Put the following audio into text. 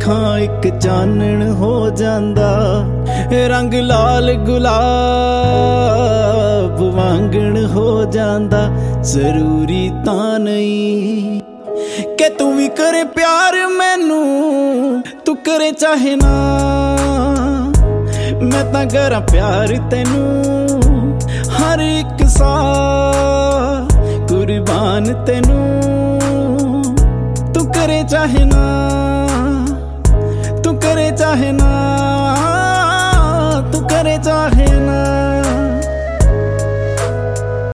ਅੱਖਾਂ ਇੱਕ ਚਾਨਣ ਹੋ ਜਾਂਦਾ, ਰੰਗ ਲਾਲ ਗੁਲਾਬ ਵਾਂਗਣ ਹੋ ਜਾਂਦਾ। ਜ਼ਰੂਰੀ ਤਾਂ ਨਹੀਂ ਕਿ ਤੂੰ ਵੀ ਕਰੇ ਪਿਆਰ ਮੈਨੂੰ, ਤੂੰ ਕਰੇ ਚਾਹੇ ਨਾ, ਮੈਂ ਤਾਂ ਕਰਾਂ ਪਿਆਰ ਤੈਨੂੰ। ਹਰ ਇੱਕ ਸਾਹ ਕੁਰਬਾਨ ਤੈਨੂੰ, ਤੂੰ ਕਰੇ ਚਾਹੇ ਨਾ, ਤੂੰ ਕਰੇ ਚਾਹੇ ਨਾ, ਤੂੰ ਕਰੇ ਚਾਹੇ ਨਾ।